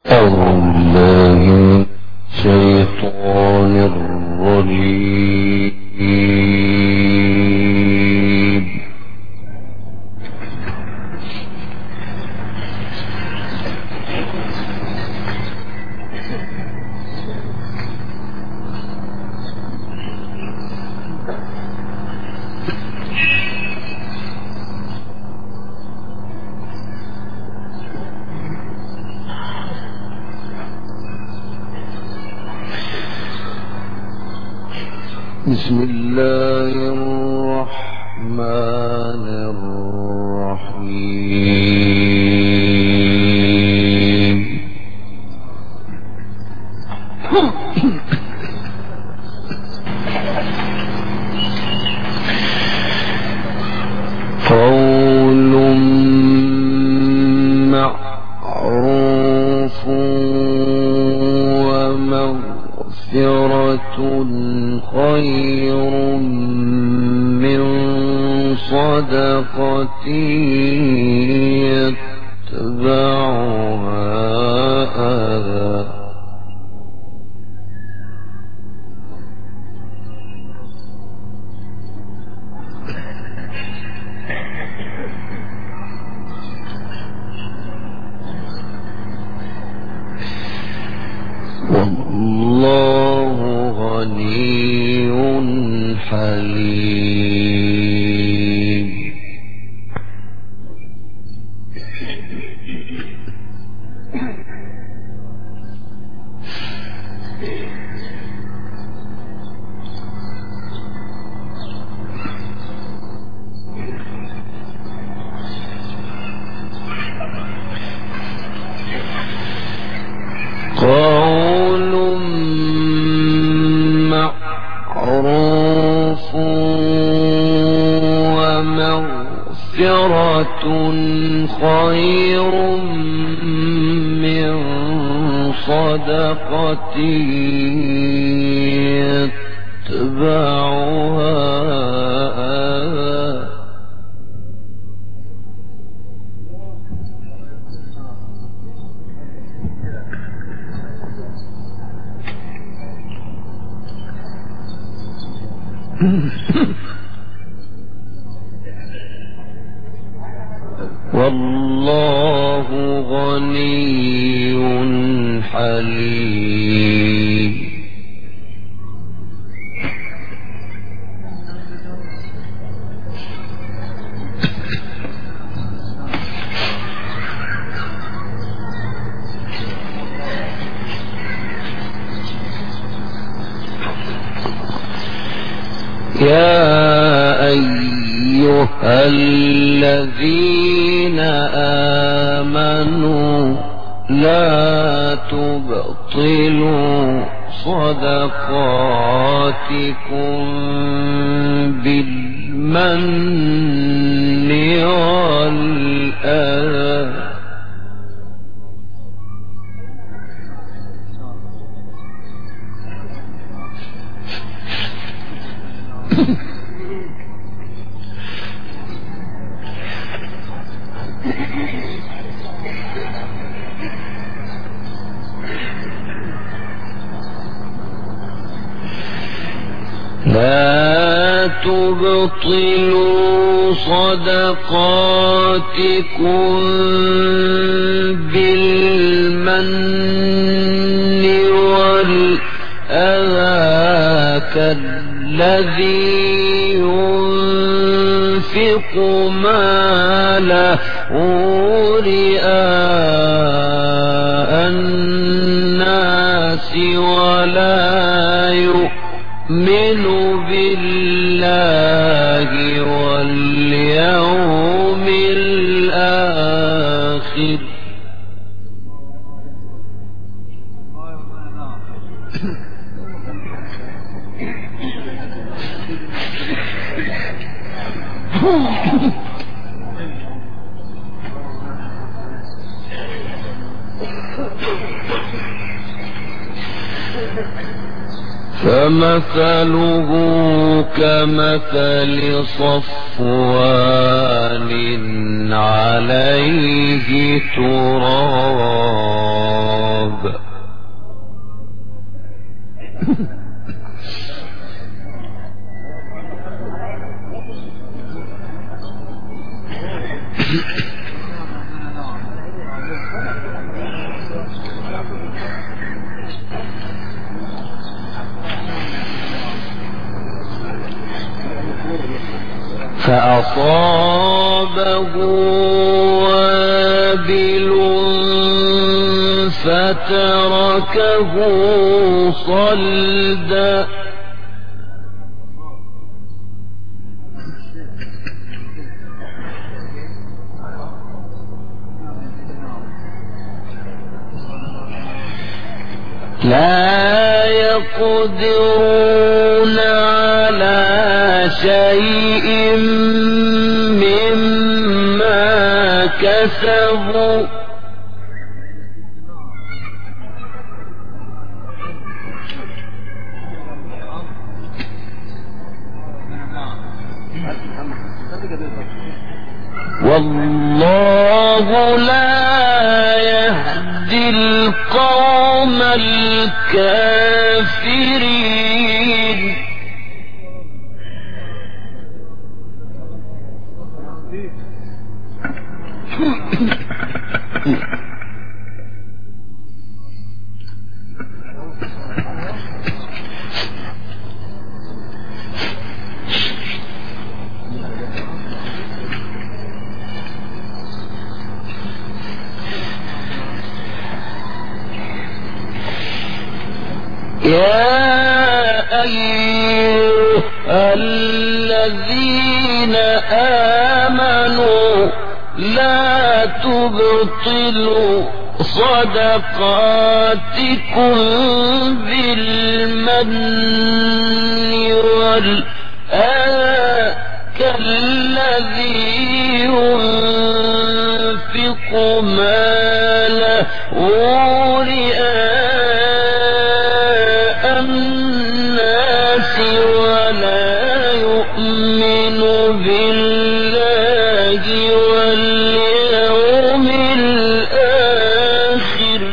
أعوذ بالله من الشيطان الرجيم. بسم الله الرحمن الرحيم. قول معروف ومغفرة خير من صدقة يتبعها أذى. والله غني حليم. قول معروف ومغفرة خير من صدقة يتبعها أذى. والله غني حليم. يا أيها الذين آمنوا لا تبطلوا صدقاتكم بالمن والأذى. لا تبطلوا صدقاتكم بالمن والأذى كالذي ينفق ماله رئاء الناس ولا يؤمن بالله واليوم الآخر. فمثله كمثل صفوان عليه تراب فأصابه وابل فتركه صلدا لا يقدرون على شيء مما كسبوا والله لا يهدي القوم الكافرين يا أيها الذين آمنوا لا تبطلوا صدقاتكم بالمن والأذى كالذي ينفق ماله رئاء الناس ولا يؤمن بالله واليوم الآخر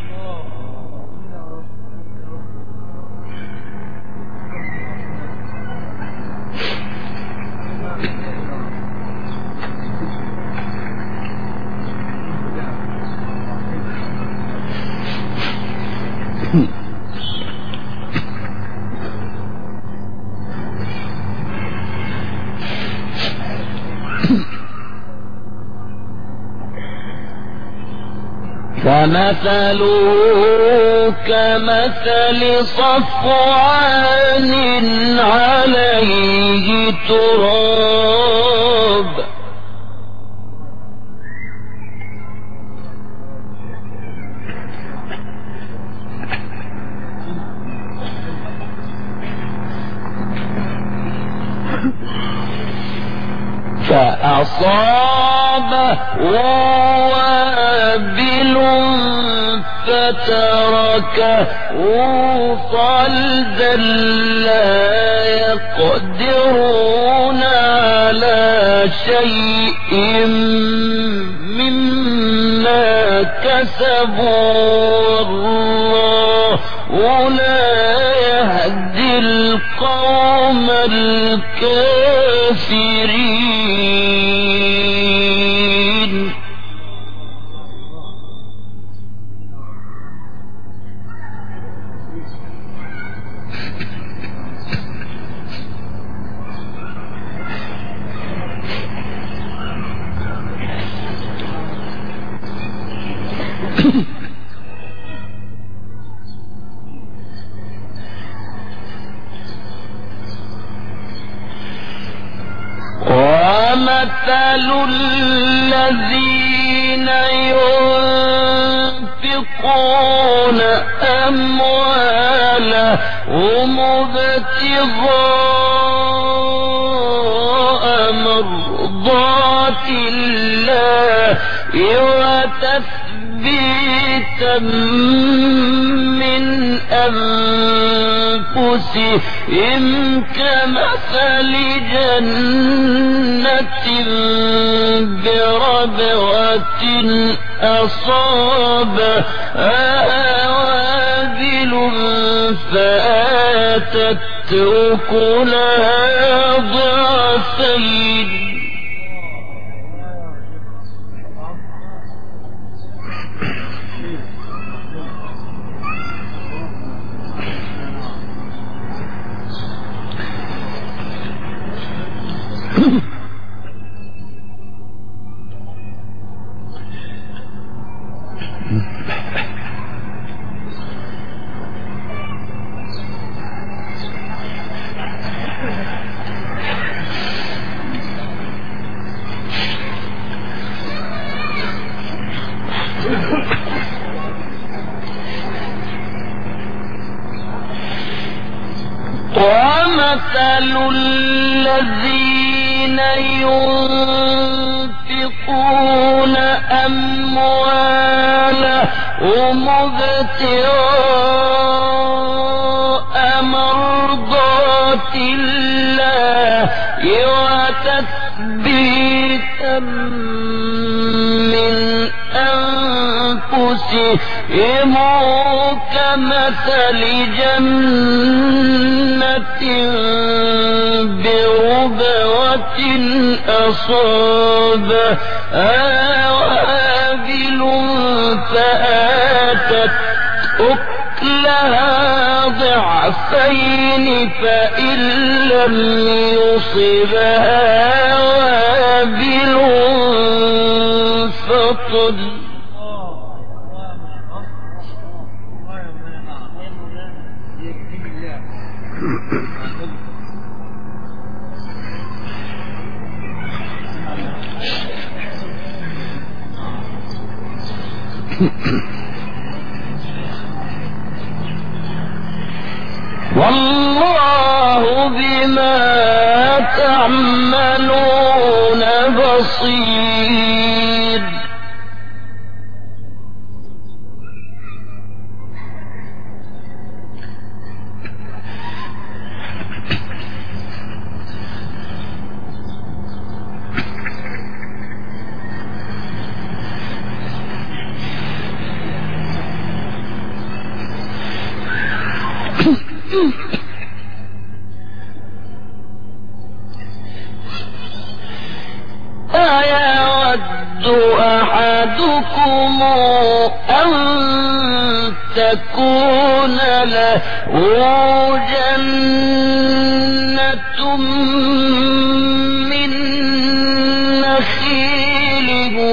فمثله كمثل صفوان عليه تراب فأصابه وابل فتركه صلدا لا يقدرون على شيء مما كسبوا والله لا يهدي القوم الكافرين ومثل الذين ينفقون أموالهم ابتغاء مرضات الله وتثبيتا من أنفسهم كمثل جنة بربوة أصابها وابل فآتت أكلها ضعفين مثل الذين ينفقون أموالهم ابتغاء مرضات الله وتثبيتا من أنفسهم كمثل جنة بربوة أصابها وابل فآتت أكلها ضعفين فإن لم يصبها وابل فطل. والله بما تعملون بصير. أيود أحدكم أن تكون له جنة من نخيل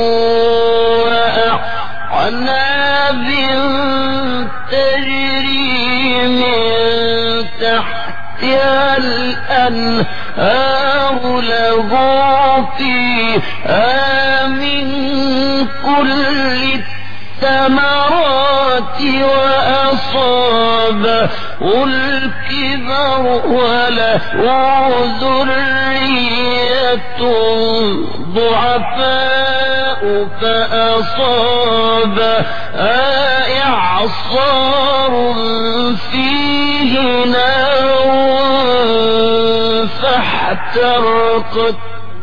وأعناب تجري من تحتها الأنهار له فيها من كل الثمرات وأصابه الكبر وله ذرية ضعفاء فأصابها إعصار فيه نار فاحترقت.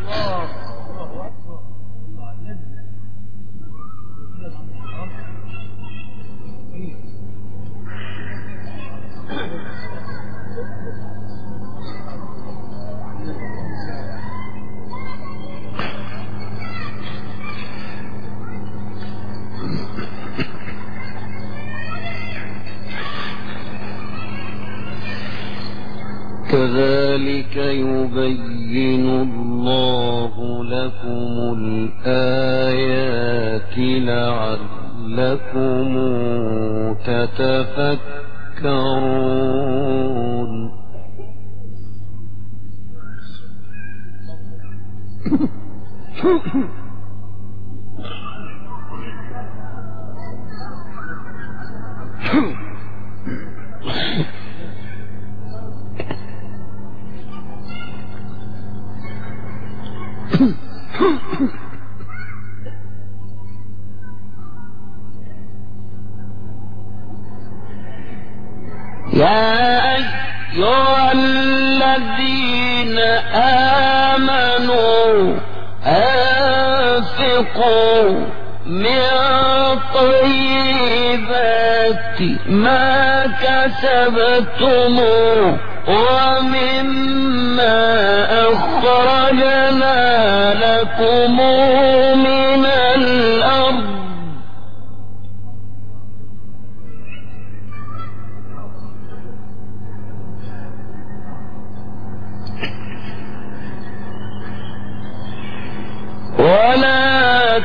كذلك يبين الله لكم الآيات لعلكم تتفكرون. يا أيها الذين آمنوا أنفقوا من طيبات ما كسبتم ومما أخرجنا لكم من الأرض ولا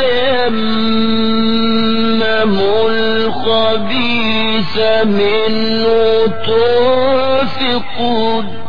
تيمموا الخبيث منه تنفقون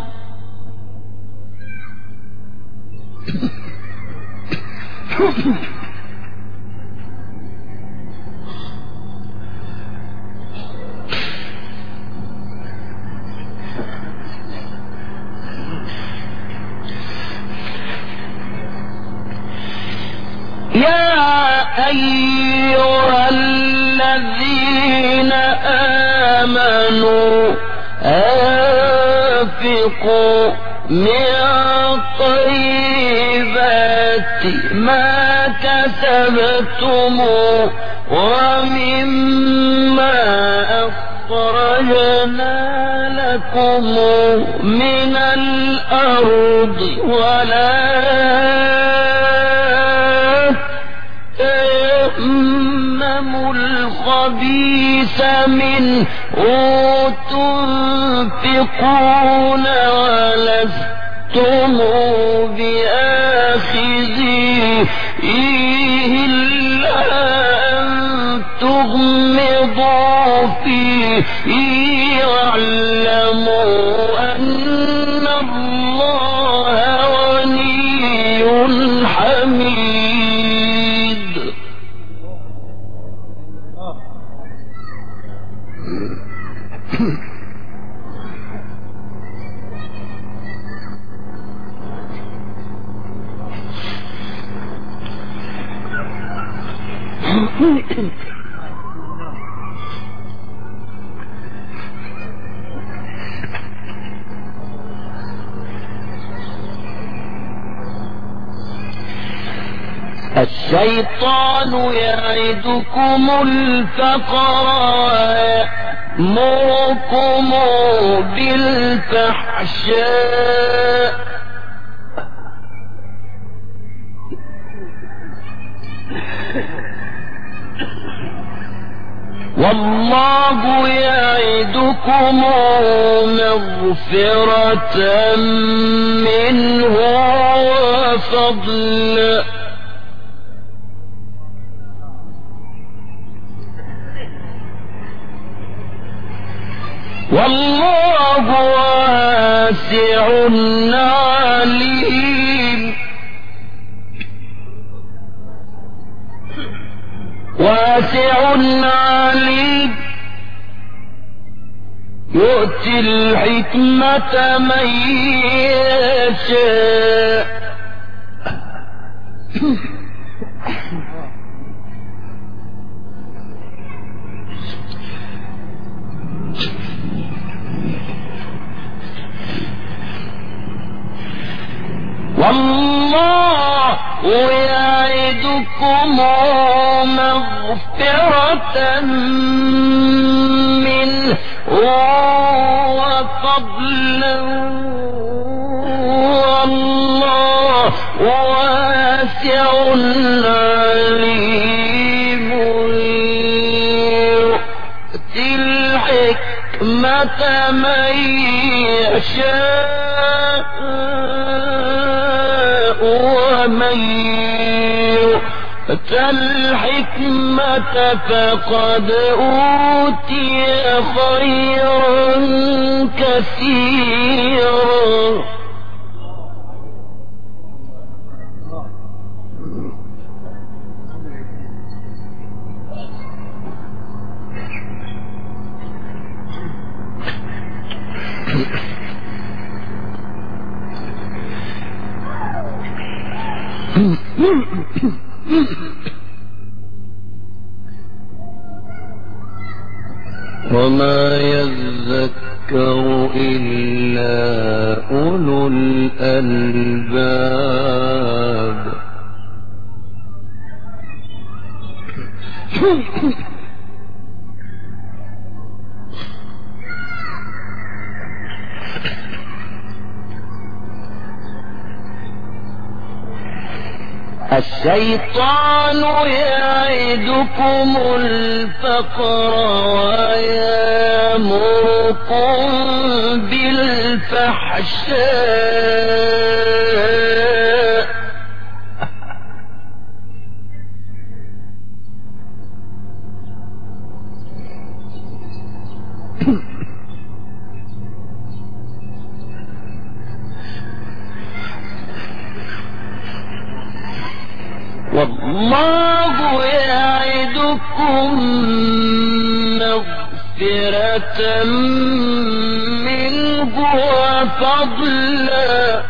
أيها الذين آمنوا أنفقوا من طيبات ما كسبتم ومما أخرجنا لكم من الأرض ولا تيمموا الخبيث منه تنفقون ولستم بآخذيه إلا أن تغمضوا فيه واعلموا أن الله غني حميد. الشيطان يعدكم الفقر ويأمركم بالفحشاء والله يعدكم مغفرة منه وفضلا والله واسع عليم واسع عليم يؤتي الحكمة من يشاء والله يعدكم مغفرة منه وفضلا والله واسع عليم يؤتي الحكمة من يشاء ومن يؤت الحكمة فقد أوتي خيرا كثيرا وما يذكر إلا أولو الألباب. الشيطان يعدكم الفقر ويأمركم بالفحشاء والله يعدكم مغفرة منه وفضلا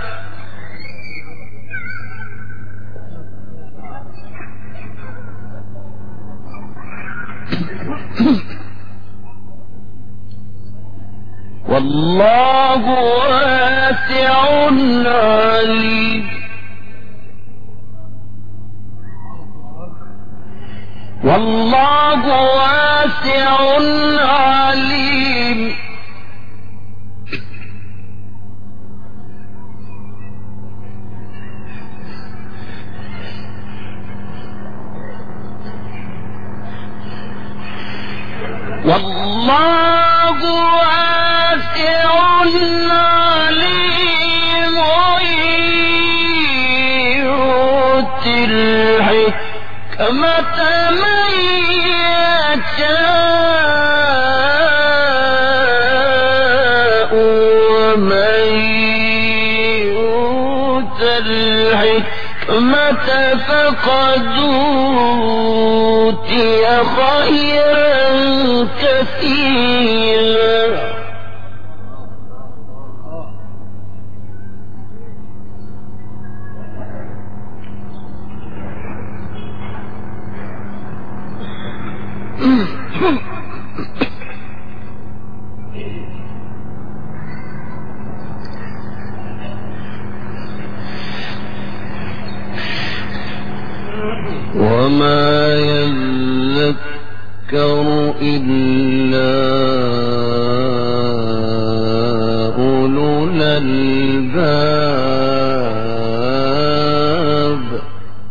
والله واسع عليم والله واسع عليم والله واسع عليم يؤتي الحكمة من يشاء ومن يؤت الحكمة فقد أوتي خيرا كثيرا وما يذكر إلا أولو الألباب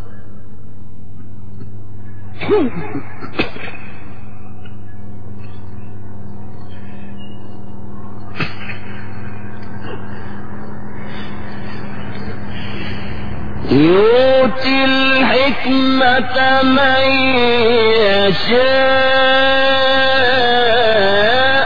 يؤتي الحكمة من يشاء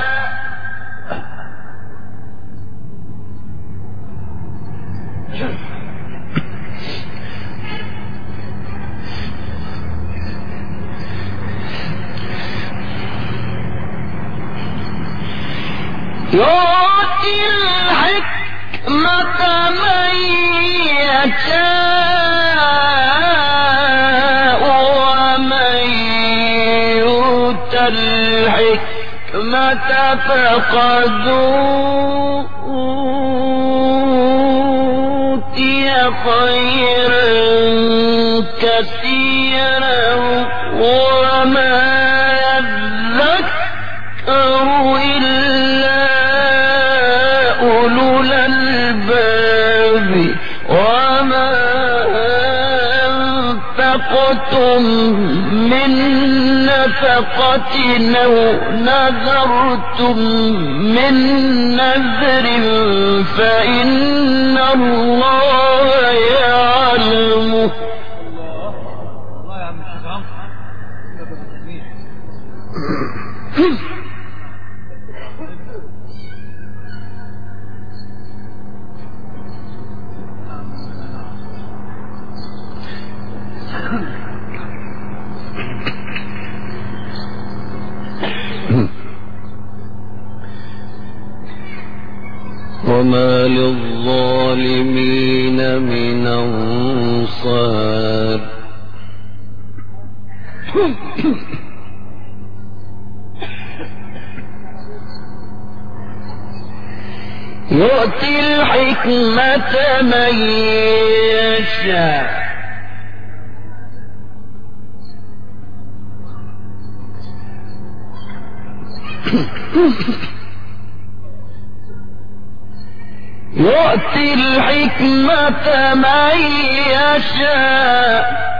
يؤتي الحكمة من يشاء ومن يؤت الحكمة فقد أوتي خيرا كثيرا وما يذكر إلا أولو الألباب وما أنفقتم من نفقة أو نذرتم من نذر فإن الله يعلمه. الله يا عم الشيخ وما للظالمين من أنصار يؤتي الحكمة من يشاء يؤتي الحكمة من يشاء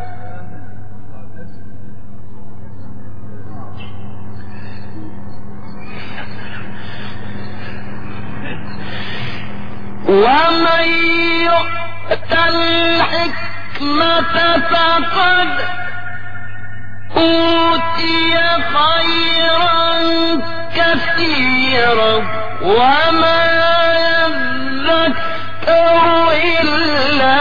ومن يؤت الحكمة فقد أوتي خيرا كثيرا وما يذكر إلا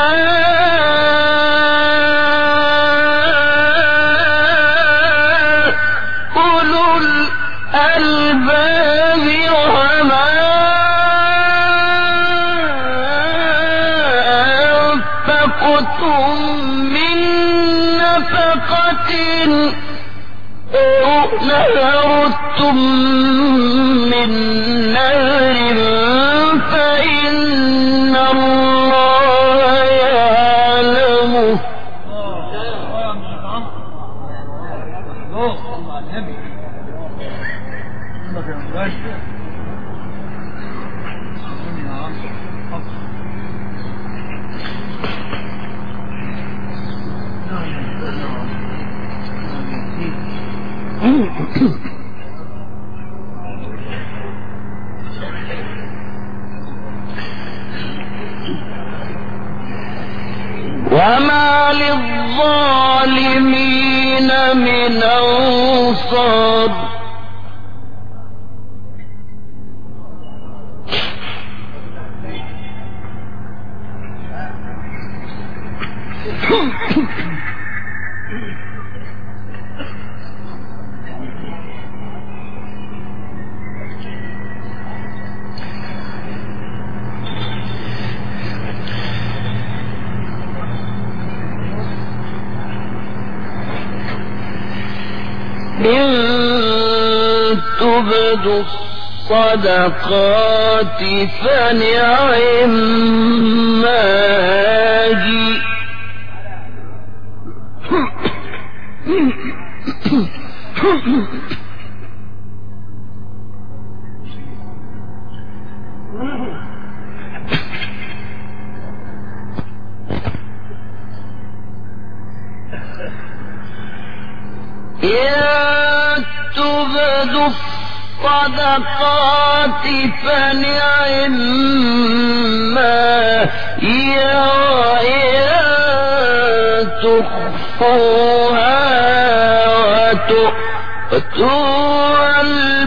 أولو الألباب وما أنفقتم من نفقة أو نذرتم من نذر وما للظالمين من أنصار إن تبدوا الصدقات فنعما هي إن تبدوا الصدقات فنعما هي وإن تخفوها وتؤتوا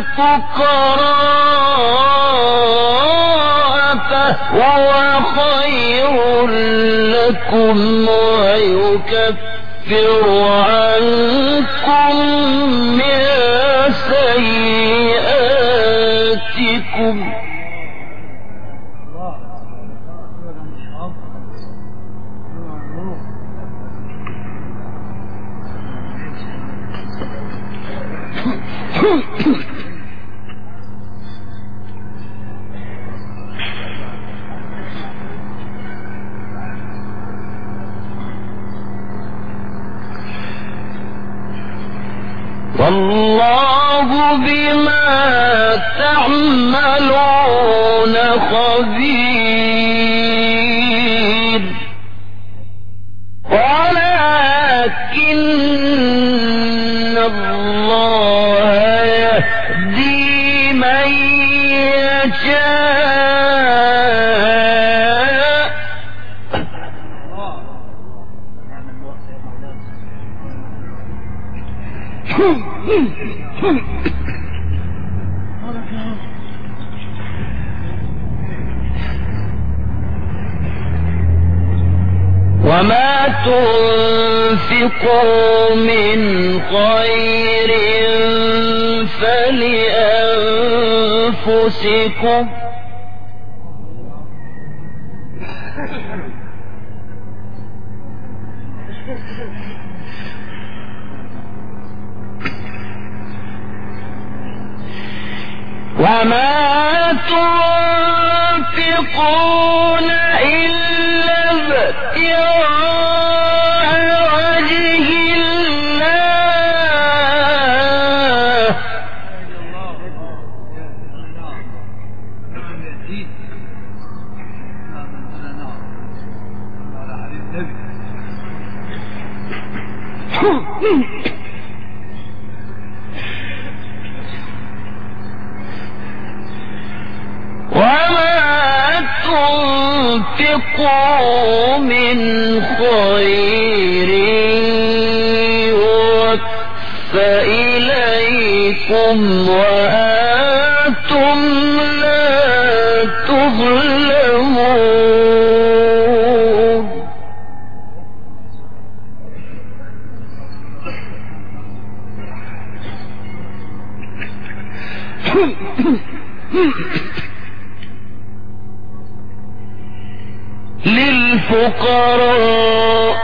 الفقراء فهو خير لكم ويكفر عنكم من سيئاتكم والله بما تعملون خبير ولكن الله يهدي من يشاء وما تنفقوا من خير فلأنفسكم وما تنفقون إلا ابتغاء وجه الله وما تنفقوا من خير يوفى إليكم وأنتم لا تظلمون للفقراء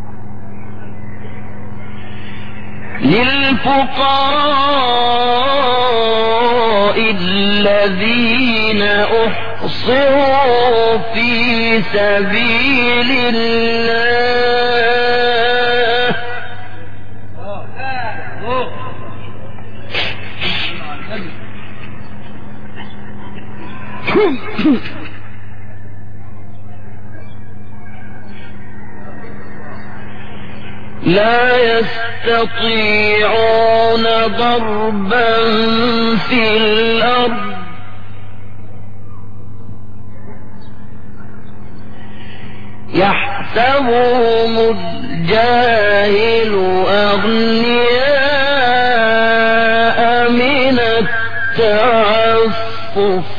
للفقراء الذين أحصروا في سبيل الله لا يستطيعون ضربا في الأرض يحسبهم الجاهل أغنياء من التعفف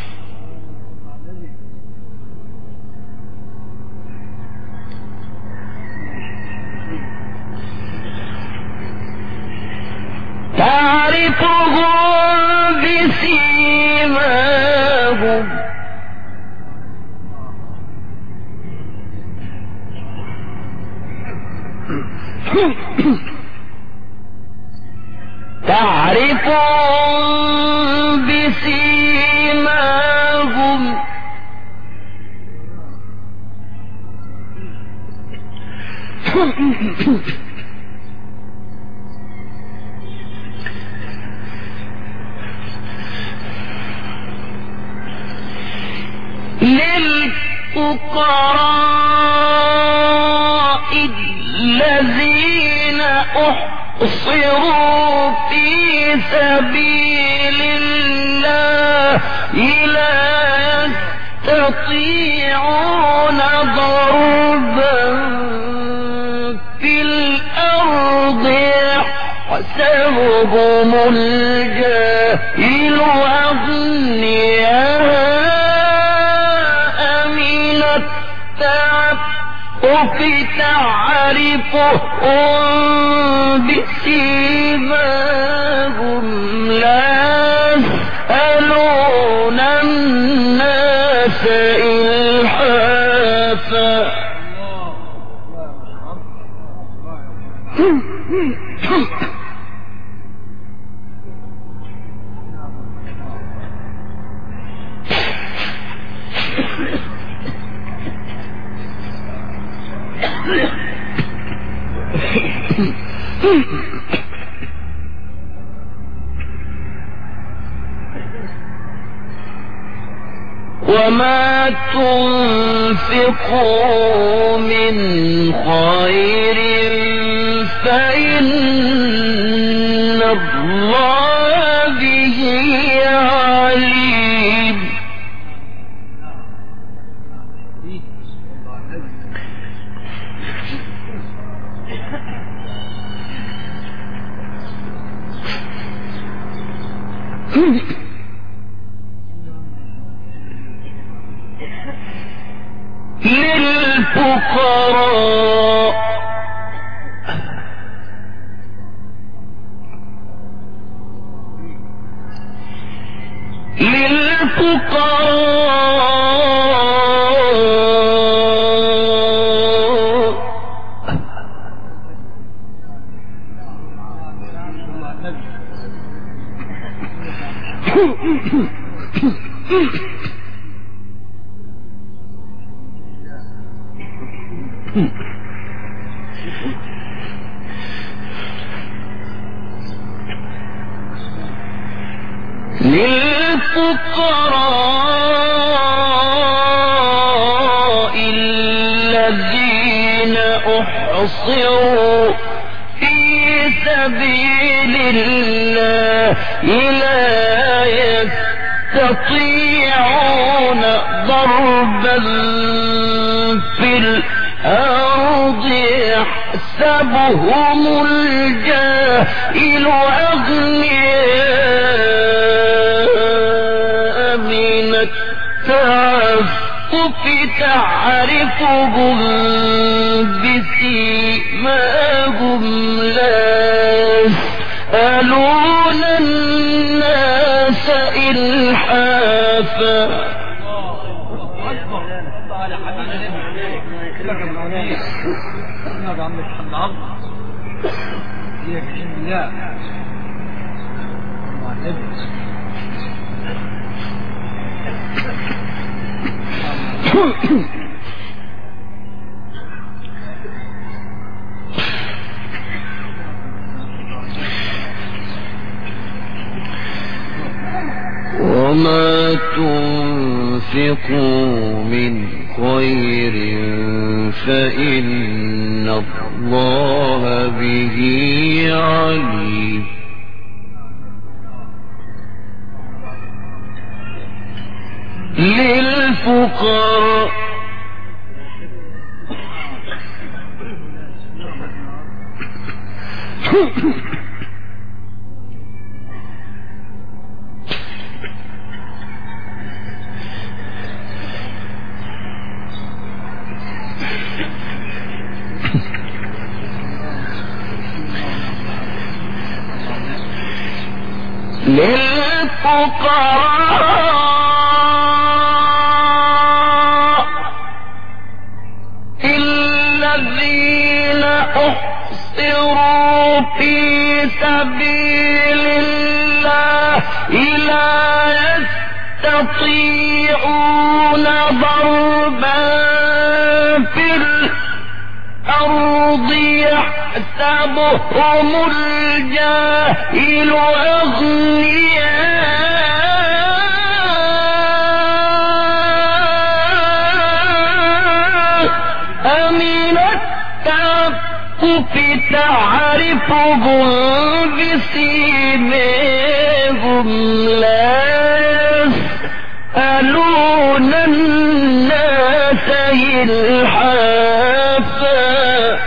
تعرفهم بسيماهم تعرفهم بسيماهم للفقراء الذين أحصروا في سبيل الله لا يستطيعون ضربا في الأرض يحسبهم الجاهل أغنياء من التعفف تعرفهم بسيماهم لا يسألون الناس إلحافا وما تنفقوا من خير فإن الله به عليم للفقراء للفقراء الذين أحصروا في سبيل الله لا يستطيعون ضربا في الأرض يحسبهم الجاهل أغنياء من التعفف تعرفهم بسيماهم لا يسألون الناس إلحافا وما تنفقوا من خير فإن الله به عليم للفقراء الذين أحصروا في سبيل الله لا يستطيعون ضربا في الأرض يحسبهم الجاهل أغنياء من التعفف تعرفهم بسيماهم لا يسألون الناس إلحافا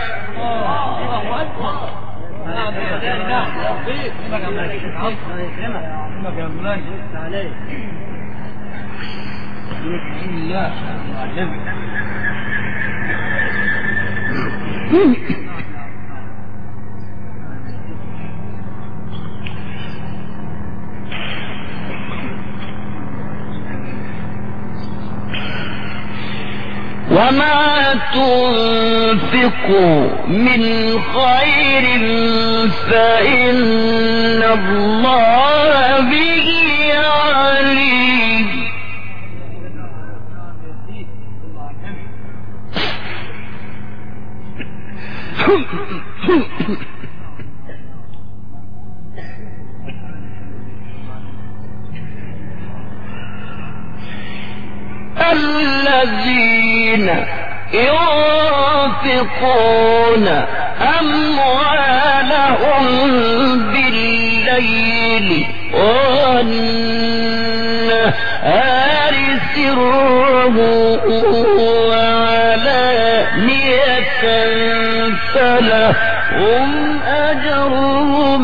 وما تنفقوا من خير فإن الله به عليم الذين ينفقون أموالهم بالليل والنهار سرا وعلانية فلهم أجرهم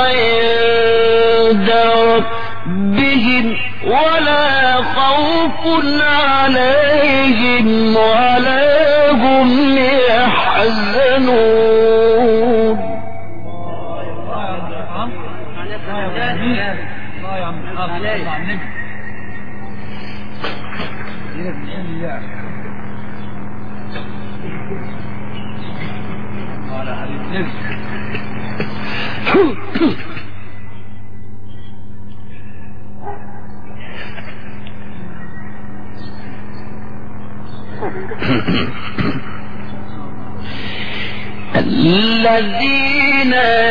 عند ربهم ولا خوف عليهم ولا هم يحزنون الذين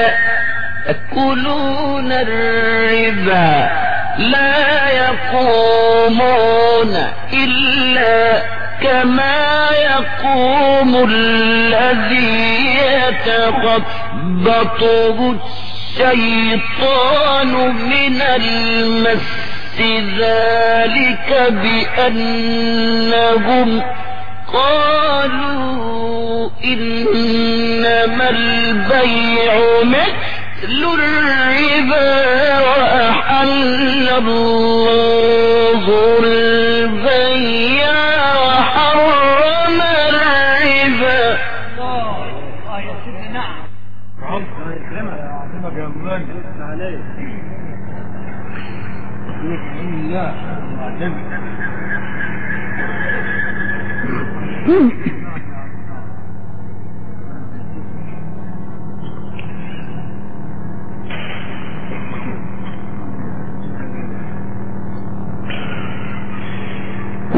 يأكلون الربا لا يقومون إلا كما يقوم الذي يتخبطه الشيطان من المس ذلك بأنهم قالوا إنما البيع مثل الربا وأحل الله البيع وحرم الربا. يا سيدنا نعم.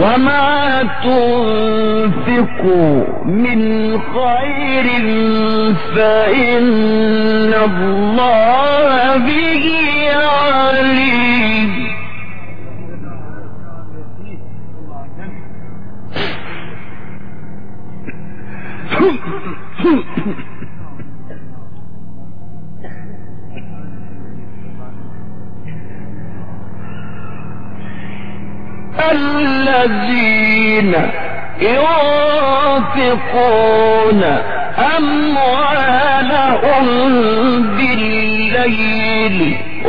وما تنفقوا من خير فإن الله به عليم. الذين ينفقون أموالهم بالليل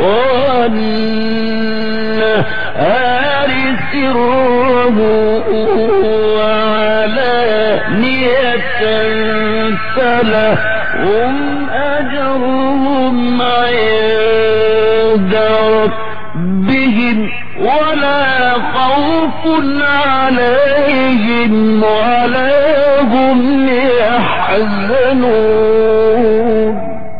والنهار سرا وعلانية فلهم أجرهم عند ربهم ولا خوف عليهم ولا هم يحزنون.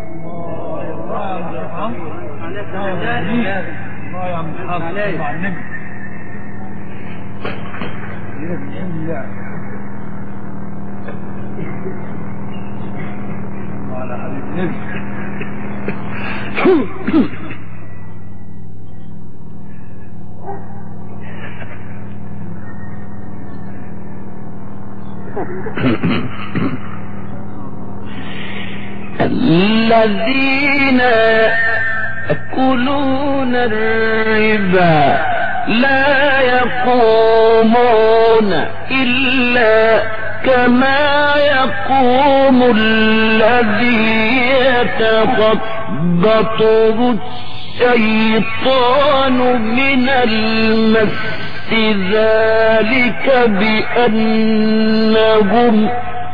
الذين يأكلون الربا لا يقومون إلا كما يقوم الذي يتخبطه الشيطان من المس ذلك بأنهم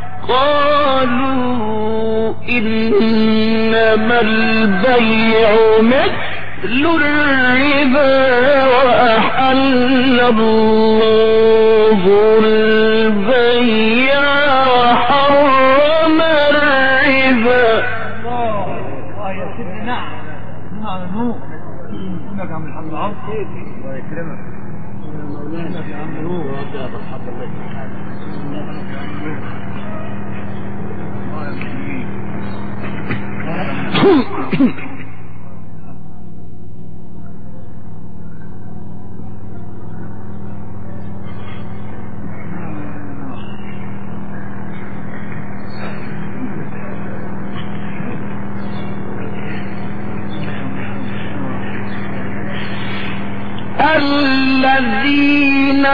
قالوا إنما البيع مثل الربا وأحل الله البيع وحرم الربا. الله يا سيدي. نعم نور انك عم الحمد لله الله يكرمك انك يا عم نور الحمد لله الذين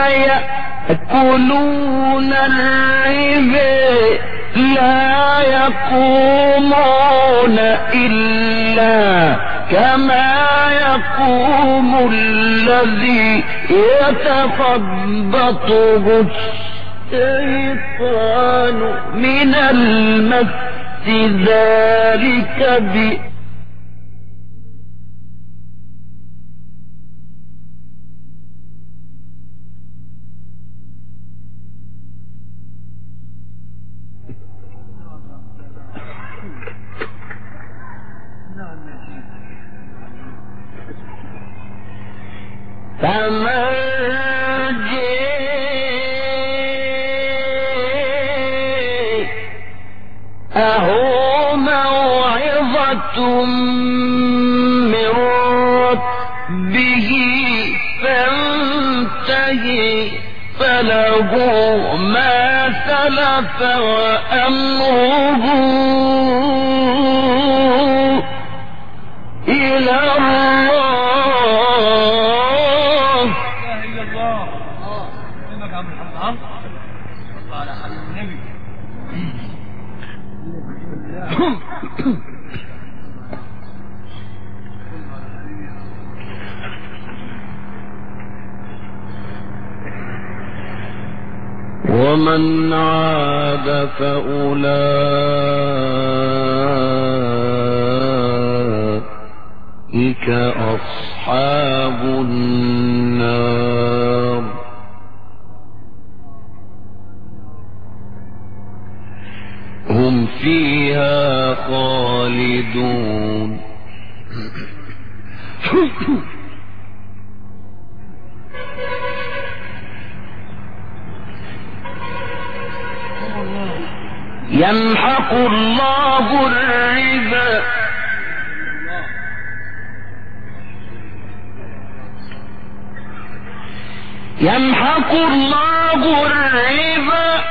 يأكلون الربا لا يقومون إلا كما يقوم الذي يتخبطه الشيطان من المس ذلك فمن جاءه موعظة من ربه فانتهي فله ما سلف وأمره إلى الله. ومن عاد فأولئك أصحاب النار هم فيها خالدون. يمحق الله الربا يمحق الله الربا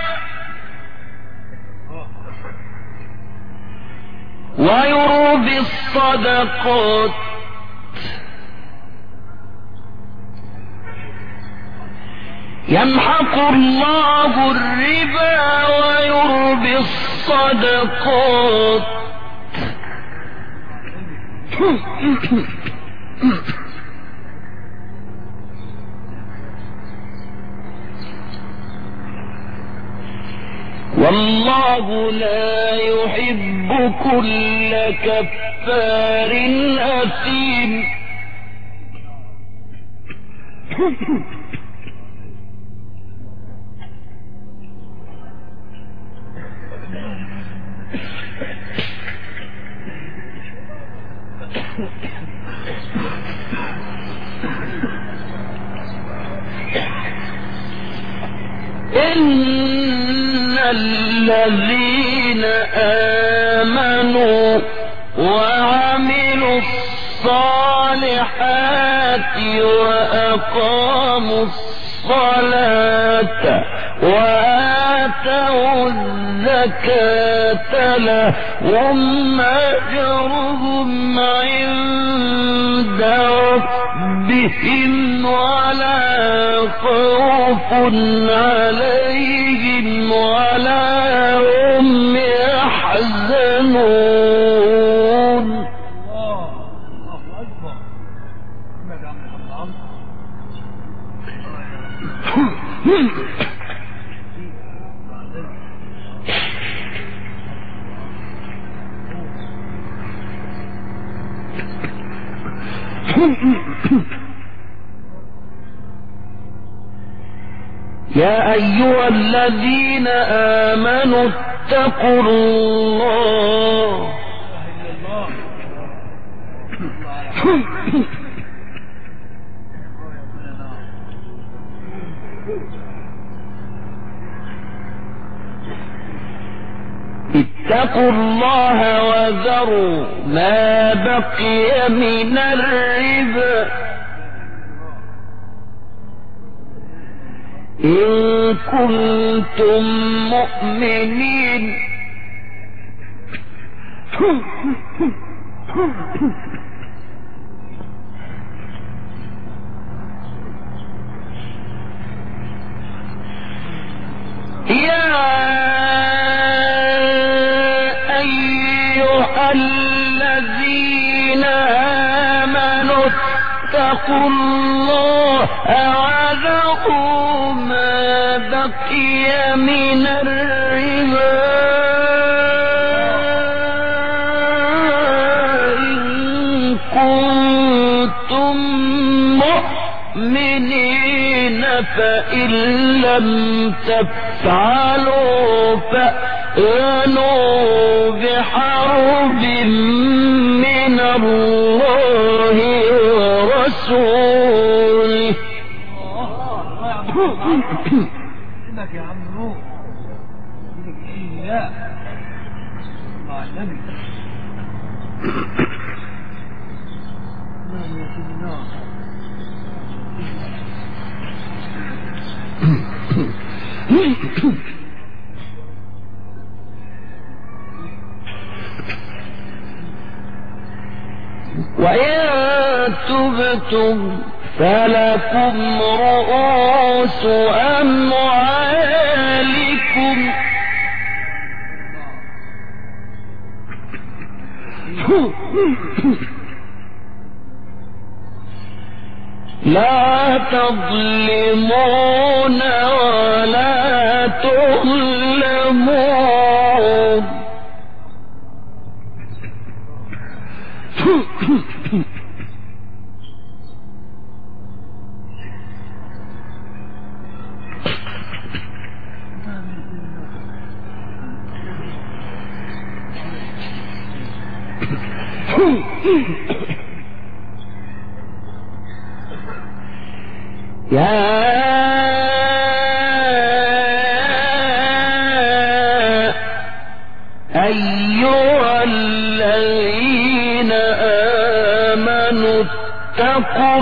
ويربي الصدقات يمحق الله الربا ويربي الصدقات والله لا يحب كل كفار أثيم إن الذين آمنوا وعملوا الصالحات وأقاموا الصلاة وآتوا الزكاة لهم أجرهم عند ربهم ولا خوف عليهم ولا هم يحزنون. الله أكبر. محمد عم الحمد يا أيها الذين آمنوا اتقوا الله اتقوا الله وذروا ما بقي من الربا إن كنتم مؤمنين. يا أيها الذين آمنوا اتقوا الله وذروا ما بقي من الربا إن كنتم مؤمنين فإن لم تفعلوا فأذنوا بحرب من الله ورسوله. إنك يا عم نور إنك إيه لا مع النبي. نعم يا سيدي نعم. وإن تبتم فلكم رؤوس أموالكم لا تظلمون ولا تظلمون. اتقوا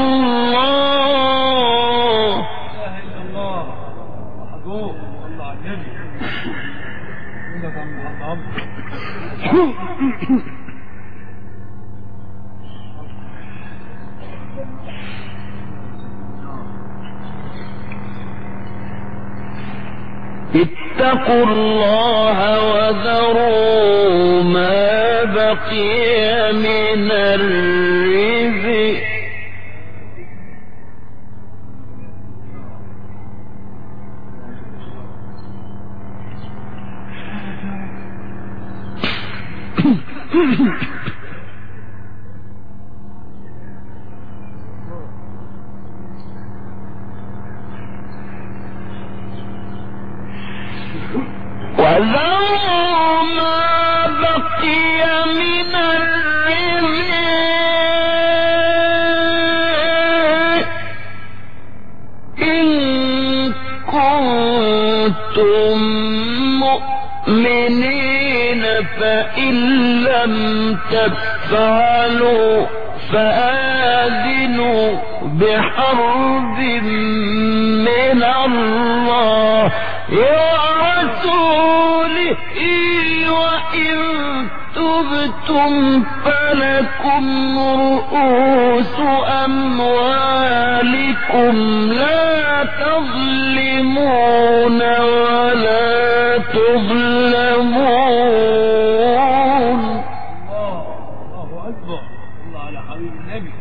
الله. لا اله الا الله وحدوه الله على النبي. انك عم الحطام. اتقوا الله وذروا ما بقي من الربا وذروا ما بقي من الربا إن كنتم مؤمنين فإن لم تفعلوا فآذنوا بحرب من الله ورسوله وإن تبتم فلكم رؤوس أموالكم لا تظلمون ولا تظلمون. الله اكبر. الله على حبيب النبي.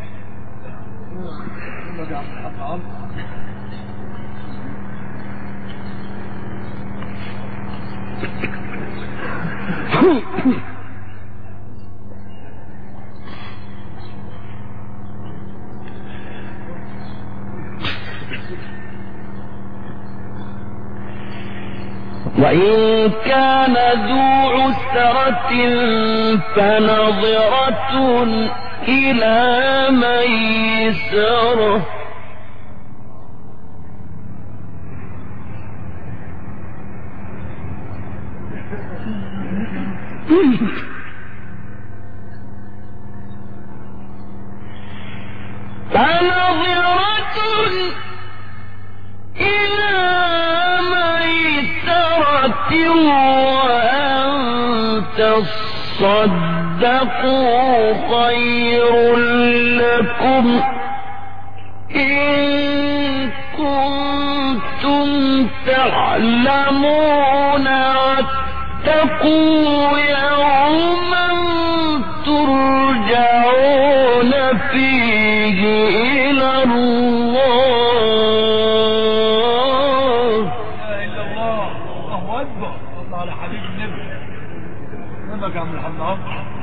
انك عم الحطام. وإن كان ذو عسرة فنظرة إلى ميسرة فنظرة إلى ميسرة وأن تصدقوا خير لكم إن كنتم تعلمون. واتقوا يوما ترجعون فيه إلى الله. لا اله الا الله. الله اكبر. الله على حبيب النبي. انك عم الحطام.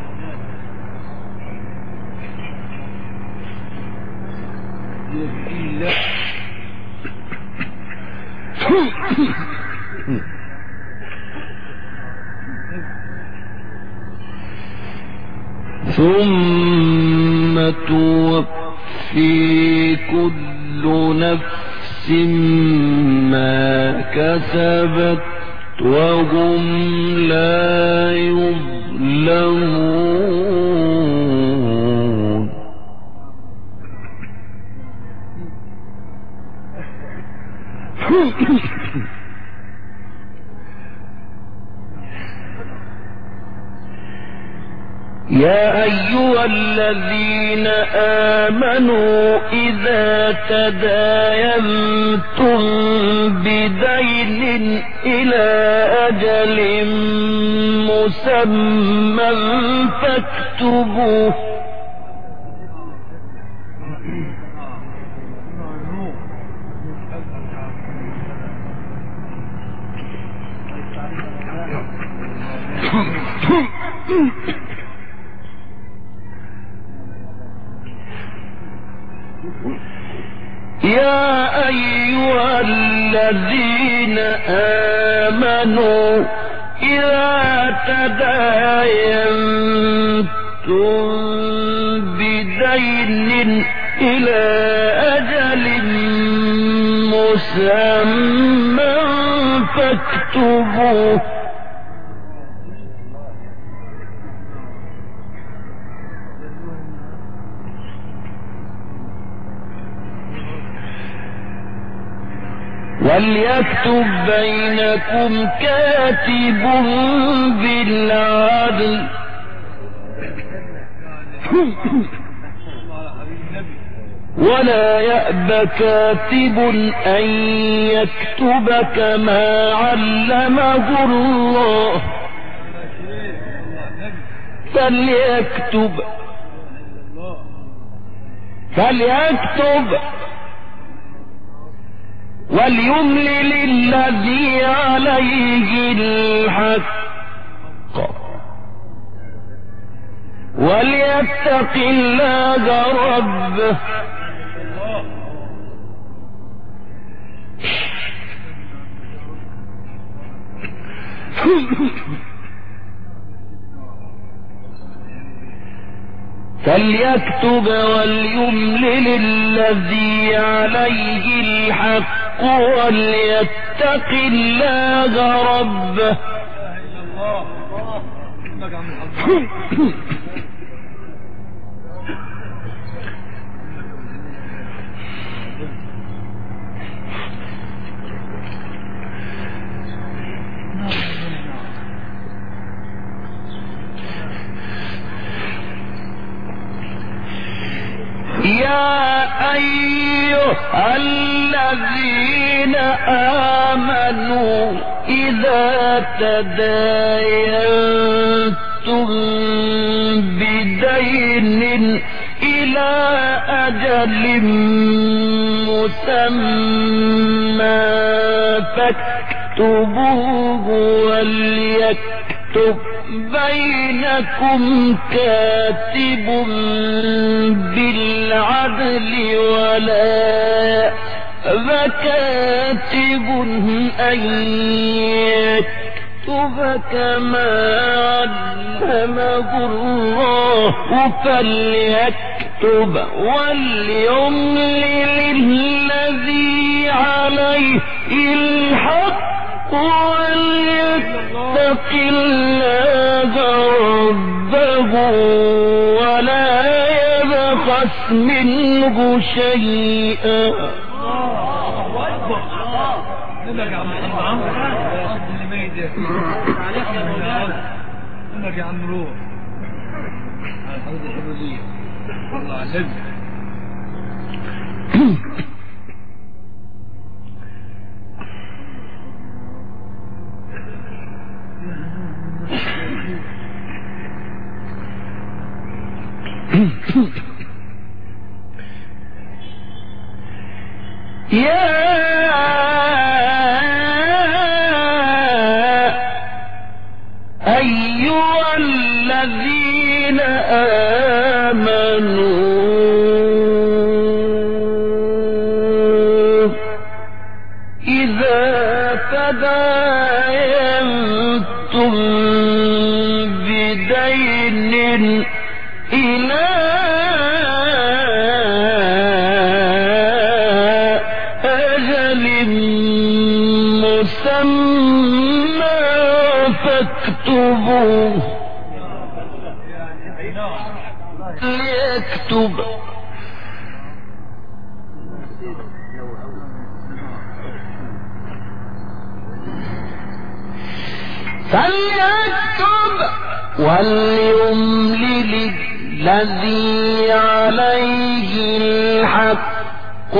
ثم توفي كل نفس ما كسبت وهم لا يظلمون. يا أيها الذين آمنوا إذا تداينتم بدين إلى أجل مسمى فاكتبوه. يا أيها الذين آمنوا إذا تداينتم بدين إلى أجل مسمى فاكتبوه. وليكتب بينكم كاتب بالعدل ولا يأب كاتب أن يكتب كما علمه الله فليكتب وليملل الذي عليه الحق وليتق الله ربه فليكتب وليملل الذي عليه الحق وليتق الله ربه يا أيها الذين آمنوا إذا تداينتم بدين إلى أجل مسمى فاكتبوه وليكتب بينكم كاتب بالعدل ولا كاتب أن يكتب كما علمه الله فليكتب وليملل الذي عليه الحق وليتق الله ربه ولا يبخس منه شيئا. يا عم روح على الحدود الحدودية والله عسل. يا أيها الذين آمنوا إذا تداينتم بدين إلى أجل مسمى فاكتبوه ليكتب فليكتب وليملل الذي عليه الحق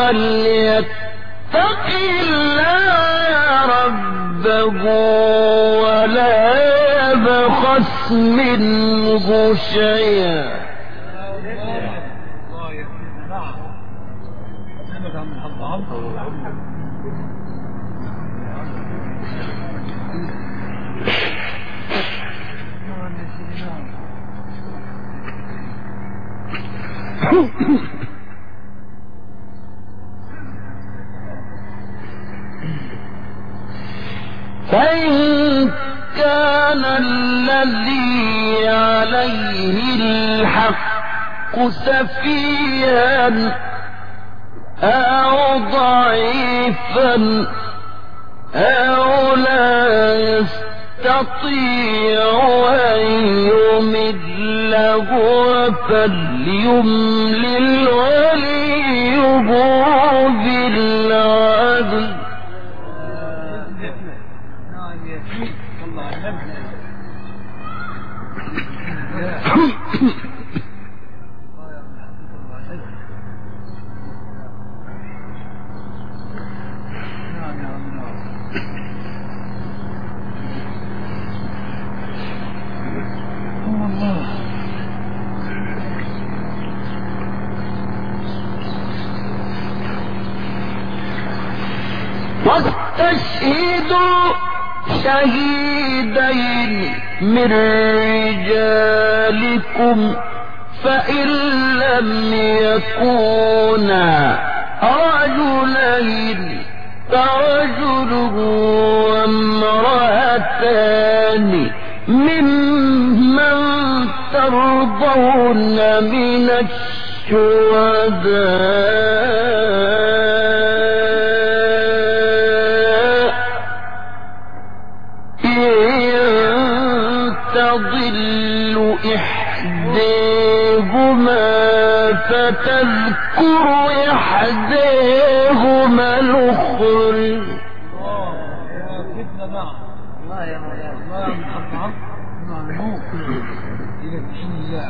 وليتق الله ربه ولا يبخس منه شيئا. فإن كان الذي عليه الحق سفيها أو ضعيفا أو لا يستطيع أن يمله فليملل وليه بالعدل واستشهدوا شهيدين من رجالكم فإن لم يكونا رجلين فرجل وامرأتان ممن ترضون من الشهداء إن تضل إحداهما فتذكر إحداهما الأخرى. يا سيدنا نعم الله يا مولانا الله يا محمد معلوم إلى بسم الله.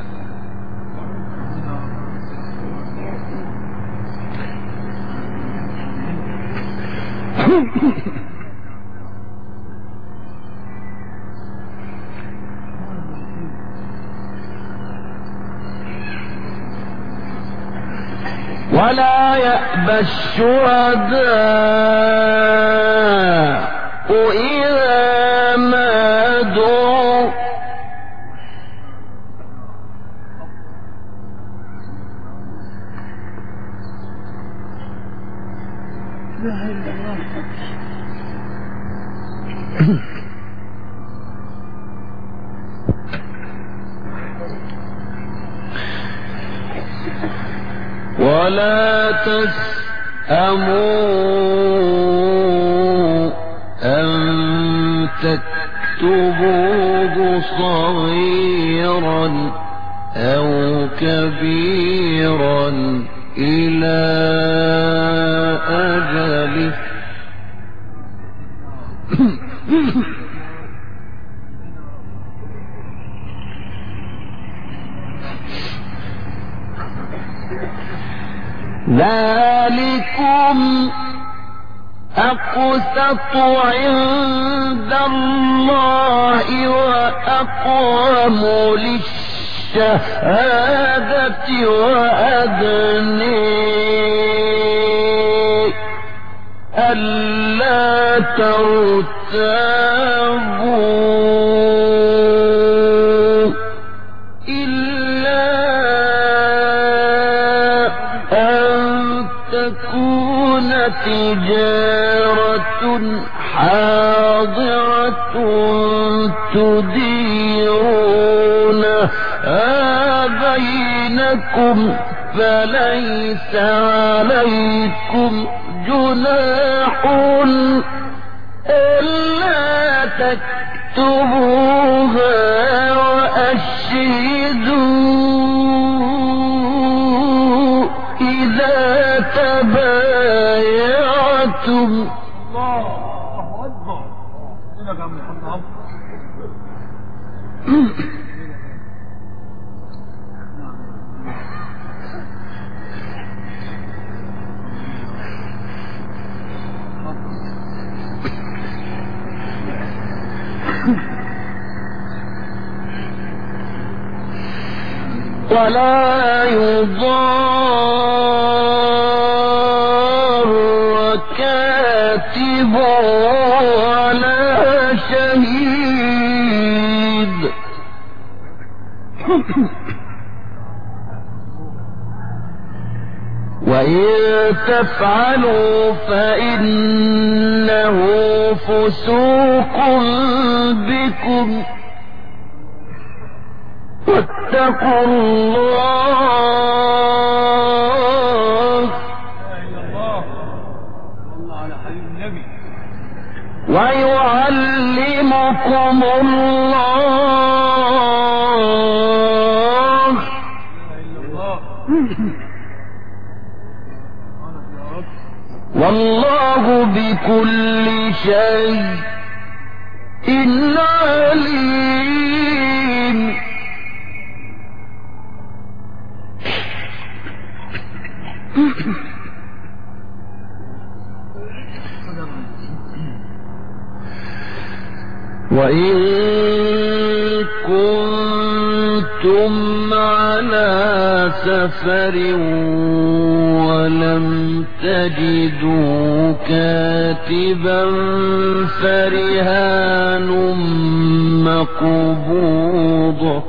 ولا يأبى الشهداء إذا ما دعوا لا إله إلا الله. ولا تسأموا أن تكتبوه صغيرا أو كبيرا إلى أجله ذلكم أقسط عند الله وأقوم للشهادة وأدني ألا ترتابوا إلا أن تكون تجارة حاضرة تديرونها بينكم فليس عليكم جناح ألا تكتبوها وأشهدوا إذا تبايعتم. الله أكبر. إنك عم محمد ولا يضار كاتب ولا شهيد وإن تفعلوا فإنه فسوق بكم واتقوا الله ويعلمكم الله والله بكل شيء عليم. وإن كنتم على سفر ولم تجدوا كاتبا فرهان مقبوضة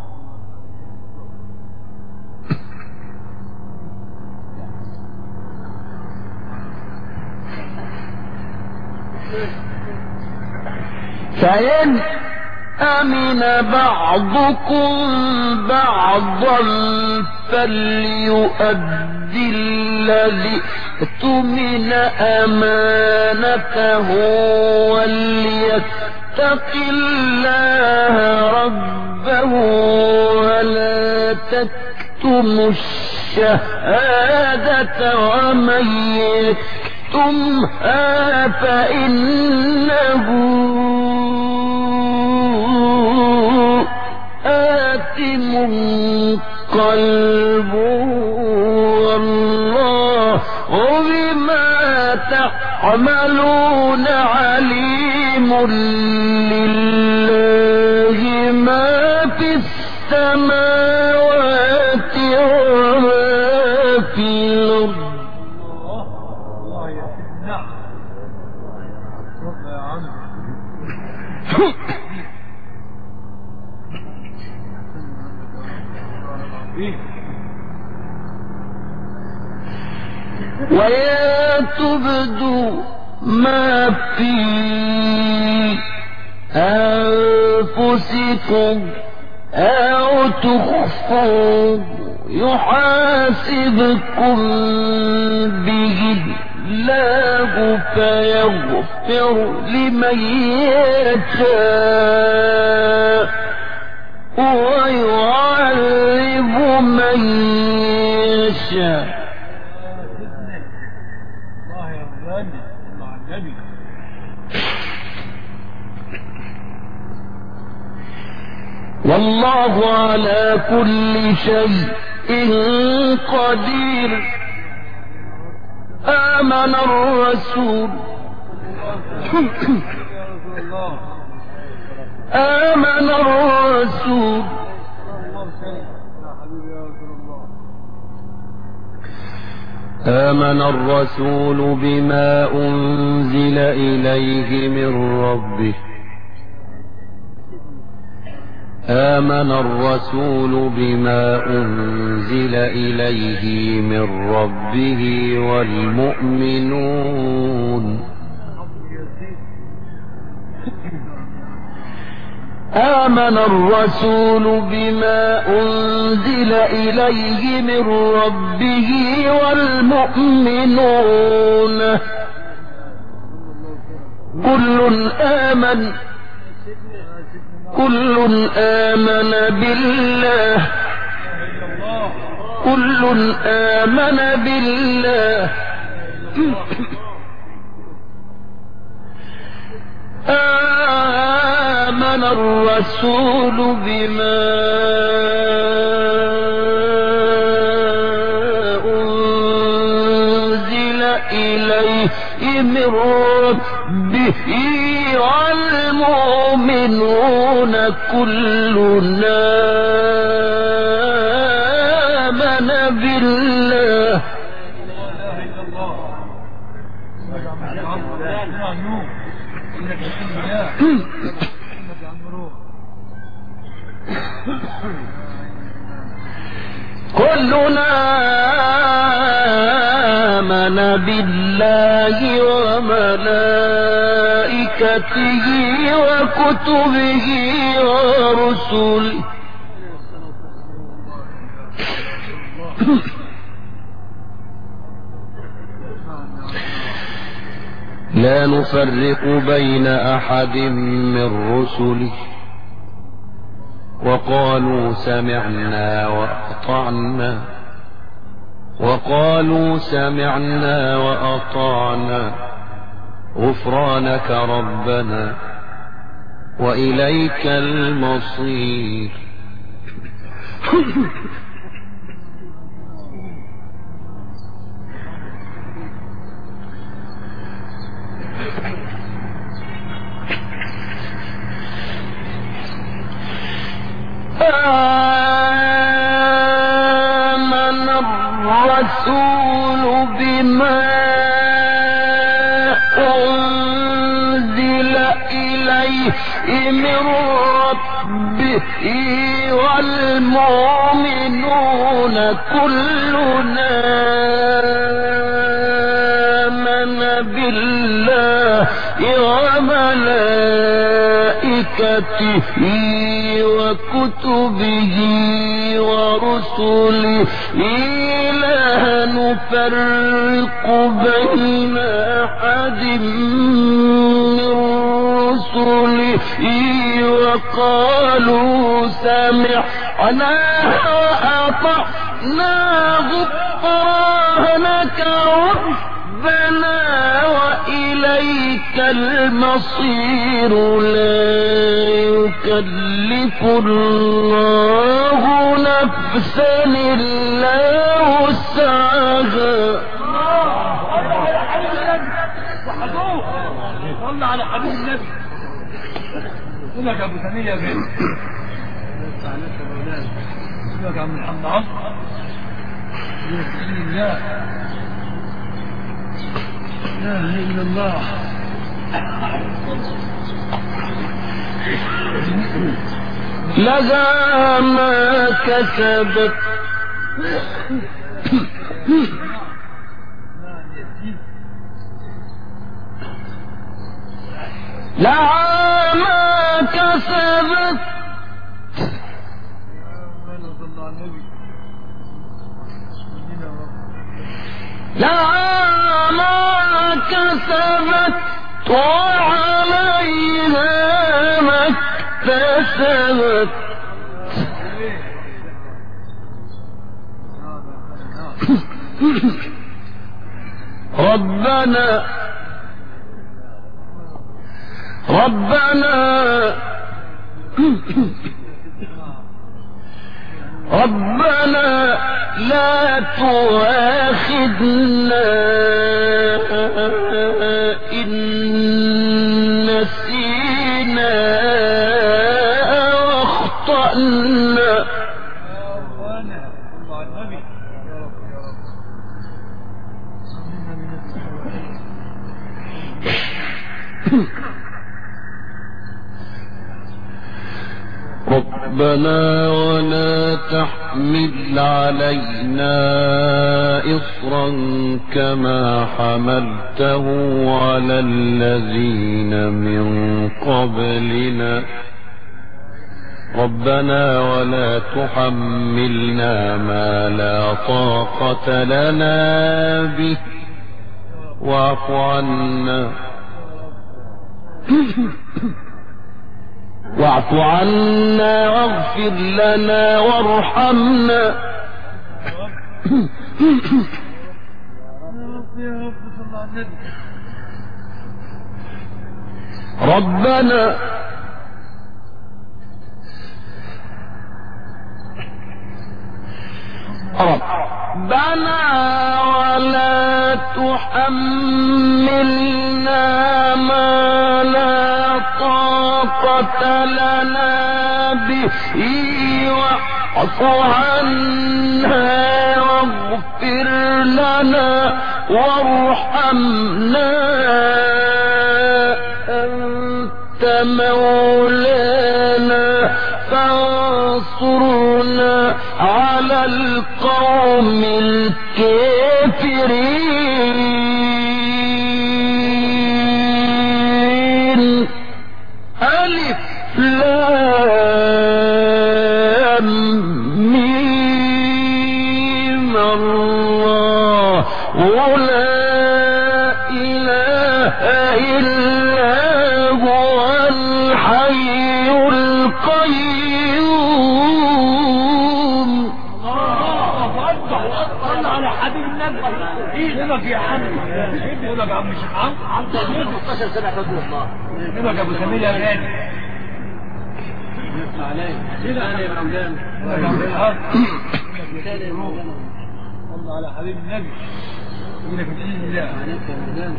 فإن أمن بعضكم بعضا فليؤدي الذي اؤتمن أمانته وليتق الله ربه ولا تكتموا الشهادة ومن يكتمها فإنه آثم قلبه والله بما تعملون عليم لله ما في السماوات وما في الأرض الله يا سيدنا رب يا عم ويا تبدوا ما في أنفسكم أو تخفوا يحاسبكم به الله فيغفر لمن يشاء ويعذب من يشاء. الله يا غالي الله على النبي والله على كل شيء قدير. آمن الرسول آمن الرسول آمن الرسول بما أنزل إليه من ربه آمن الرسول بما أنزل إليه من ربه والمؤمنون آمن الرسول بما أنزل إليه من ربه والمؤمنون كل آمن بالله آمن الرسول بما أنزل إليه من ربه والمؤمنون كلنا آمن بالله كلنا آمن بالله وملائكته وكتبه ورسله لا نفرق بين أحد من رسله وقالوا سمعنا وأطعنا غفرانك ربنا وإليك المصير. آمن الرسول بما من ربه والمؤمنون كلنا آمن بالله وملائكته وكتبه ورسله لا نفرق بين أحد من رسله وقالوا سمعنا وأطعنا غفرانك ربنا وإليك المصير لا يكلف الله نفسا إلا وسعها. صلى على حبيب النبي. يقول لك ابو ثانيه فين؟ يقول لك عم محمد عمرو بسم الله لا اله الا الله. لها ما كسبت لها ما كسبت لها ما كسبت وعليها ما اكتسبت. ربنا لا تؤاخذنا إن نسينا واخطأنا. ربنا ولا تحمل علينا إصرا كما حملته على الذين من قبلنا ربنا ولا تحملنا ما لا طاقة لنا به واعف عنا واعف عنا واغفر لنا وارحمنا. ربنا ولا تحملنا ما لا طاقة لنا به واعف عنا واغفر لنا وارحمنا أنت مولانا فانصرنا على القوم الكافرين. ألف لام ميم الله لا إله إلا هو الحي القيوم. صلى على حبيب النبي. يقولك يا عم يقولك يا عم الشيخ عم 15 سنة فضل الله. يقولك يا ابو سمير يا غالي كده انا يا مولانا. صلى على حبيب النبي. يقولك باذن الله عليك يا مولانا.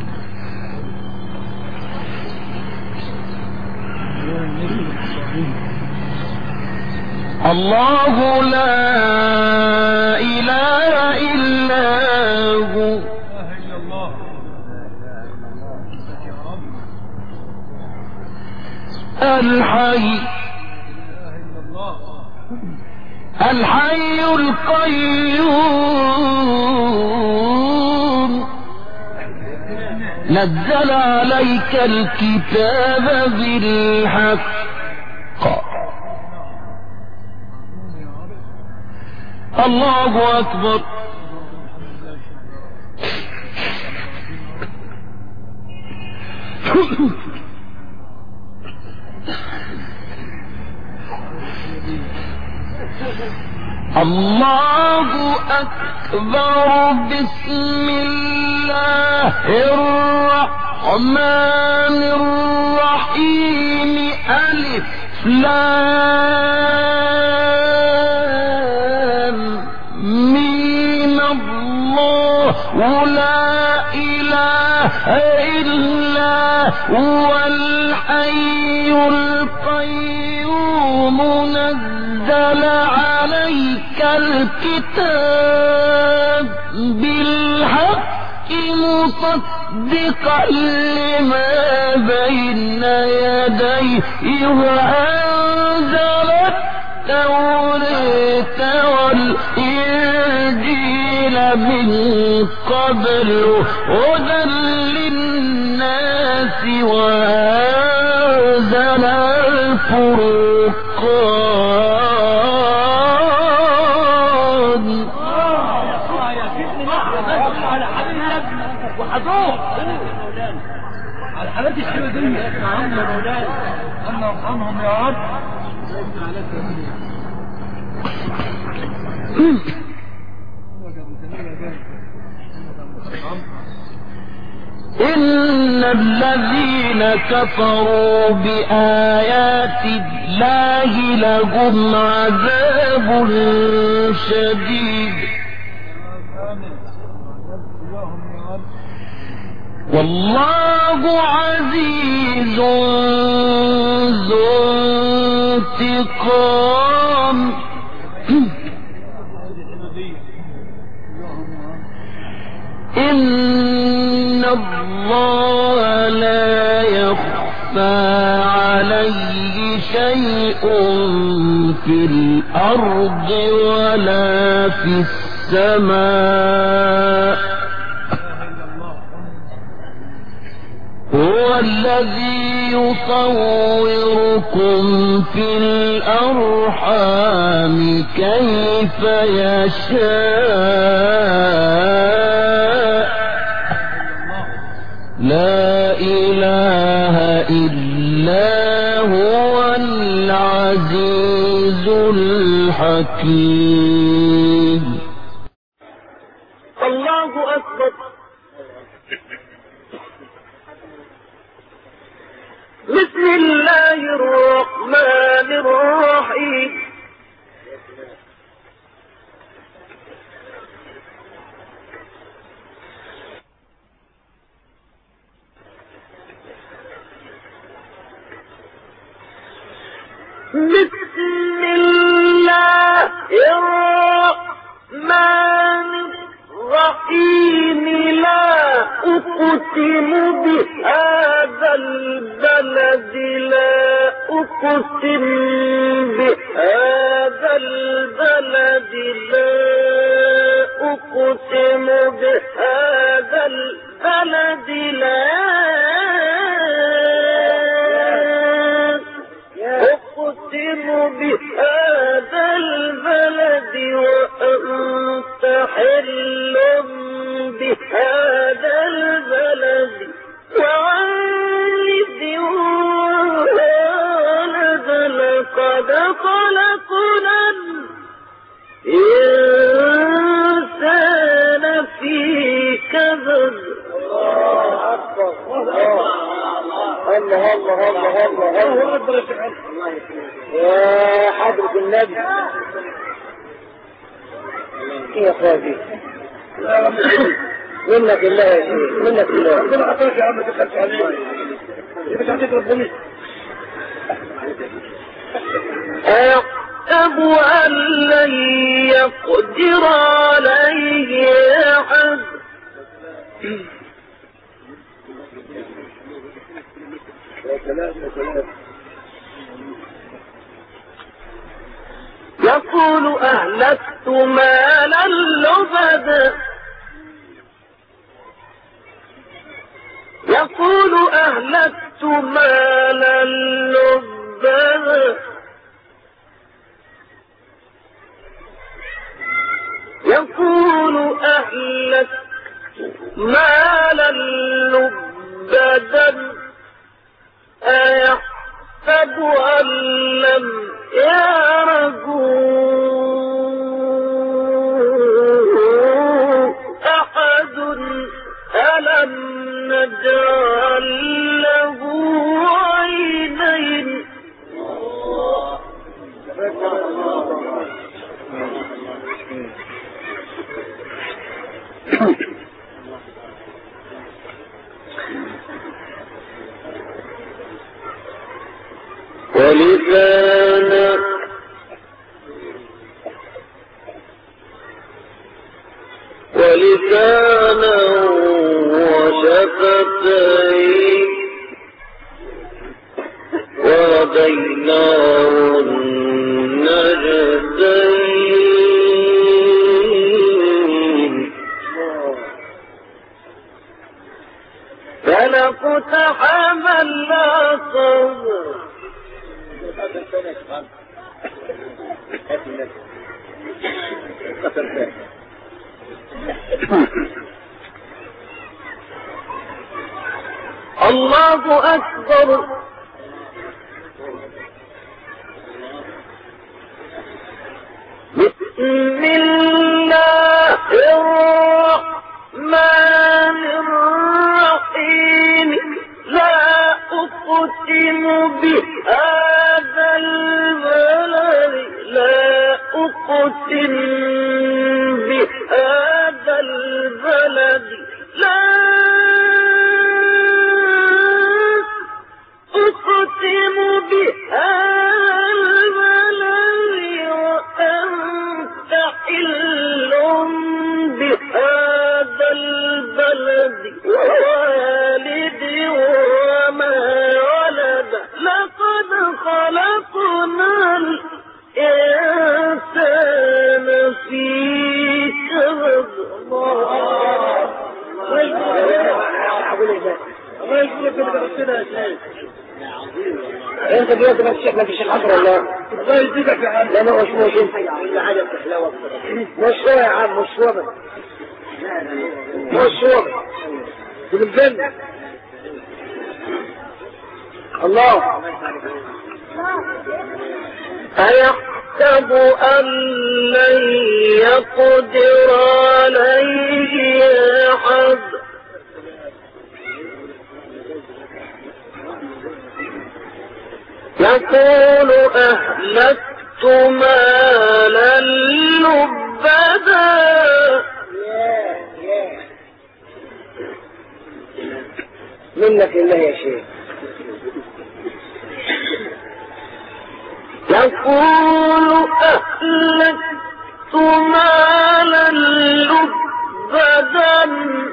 الله لا إله إلا هو. الحي الحي القيوم نزل عليك الكتاب بالحق الله أكبر الله أكبر بسم الله الرحمن الرحيم ألف لام ميم الله لا إله إلا هو الحي القيوم نزل عليك الكتاب بالحق مصدقا لما بين يديه وأنزل التوراة والإنجيل من قبل هدى للناس وأنزل الفرقان وحضور على حالات الحلوة دي اسمعهم يا مولانا أنا ارحمهم يا رب إن الذين كفروا بآيات الله لهم عذاب شديد والله عزيز ذو انتقام إن الله لا يخفى عليه شيء في الأرض ولا في السماء هو الذي يصوركم في الأرحام كيف يشاء لا إله إلا هو العزيز الحكيم الله أكبر بسم الله الرحمن الرحيم بسم الله الرحمن الرحيم لا أقسم بهذا البلد لا أقسم بهذا البلد لا أقسم بهذا البلد لا أقسم بهذا البلد وأنت حل بهذا البلد وعلد وولد لقد خلقنا الإنسان في كبد الله الله الله الله الله يا حضرة النبي يا اخواتي منك الله يا شيخ منك الله ربنا عطاك يا عم تخلف عليك مش عطيك ربنا أيحسب أن لن يقدر عليه أحد يا سلام يا سلام يقول أهلكت مالا لبدا يقول أهلكت مالا لبدا يقول أهلكت مالا لبدا أيحسب أن لم يره أحد ألم نجعل له عينين ولسانا وشفتين وهديناه النجدين فلقتحم العقبة الله أكبر بسم الله الرحمن الرحيم لا أقسم بهذا البلد لا أقسم بهذا البلد لا أقسم بهذا البلد وأنت حل بهذا البلد ووالد وما ولد لقد خلقنا الإنسان في كبد انت دلوقتي ما تشيخ ما فيش الحضر ولا الله يزيدك يا عم لا مش انت مش يا عم مش وبا مش وبا في الجنة الله أيحسب أن لن يقدر عليه أحد يقول أهلكت مالا لبدا منك الله يا شيخ يقول أهلكت مالا لبدا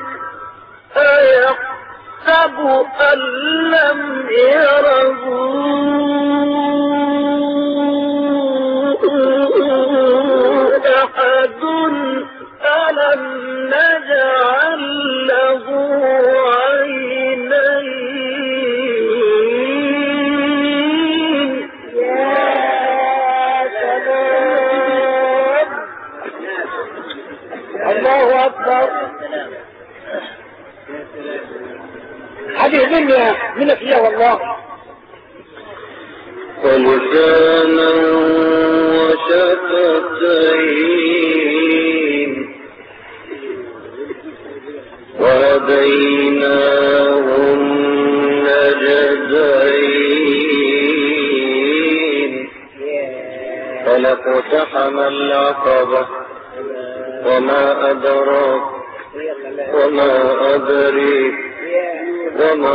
أيحسب أن لم يره أحد ألم نجعل له عينين يا سلام الله أكبر حديث منك يا والله ولسانا وشفتين وهديناه النجدين فلقتحم العقبة وما أدراك وما أدريك وما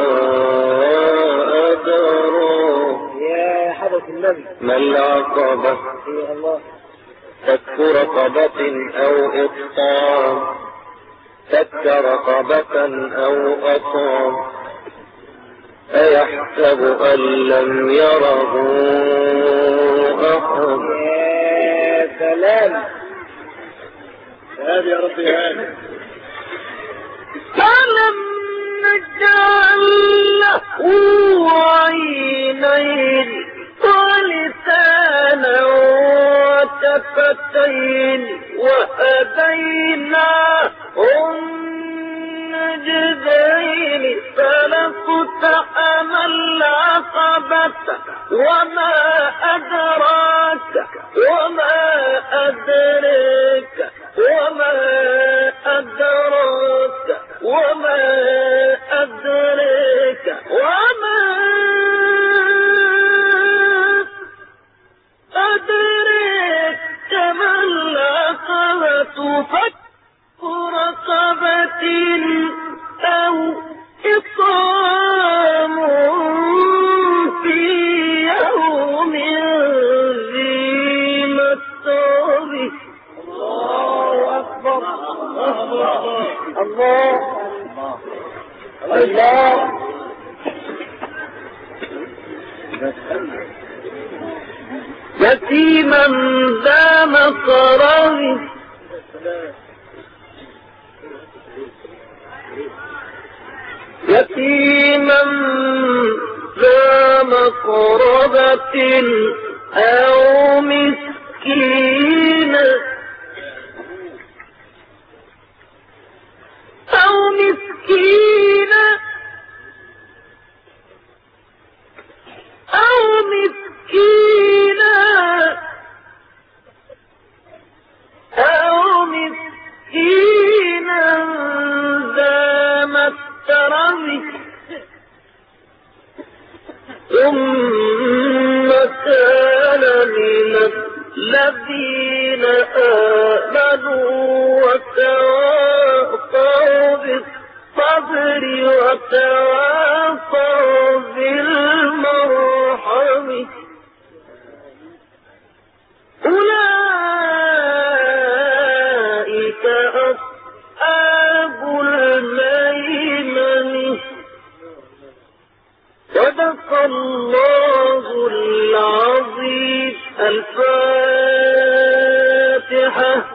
أدراك يا حضرة النبي ما العقبة فك رقبة أو إطعام فك رقبة أو أطعام أيحسب أن لم يره أحد سلام. هادي يا رب يا هادي. ألم نجعل له عينين ولسانا وشفتين وهديناه النجدين فلاقتحم العقبة وما أدراك وما أدريك وما أدراك وما أدريك وما أدريك ما العقبة فك رقبة أو إطعام في يوم ذي مسغبة. الله أكبر. الله الله. يتيما ذا مقربة يتيما ذا مقربة أو مسكينا أو مسكينا أو مسكينا أو مسكينا ذا متربة ثم كان من الذين آمنوا وتواصوا بالصبر وتواصوا بالمرحم أولئك أصحاب الميمنة. صدق الله العظيم. الفاتحة.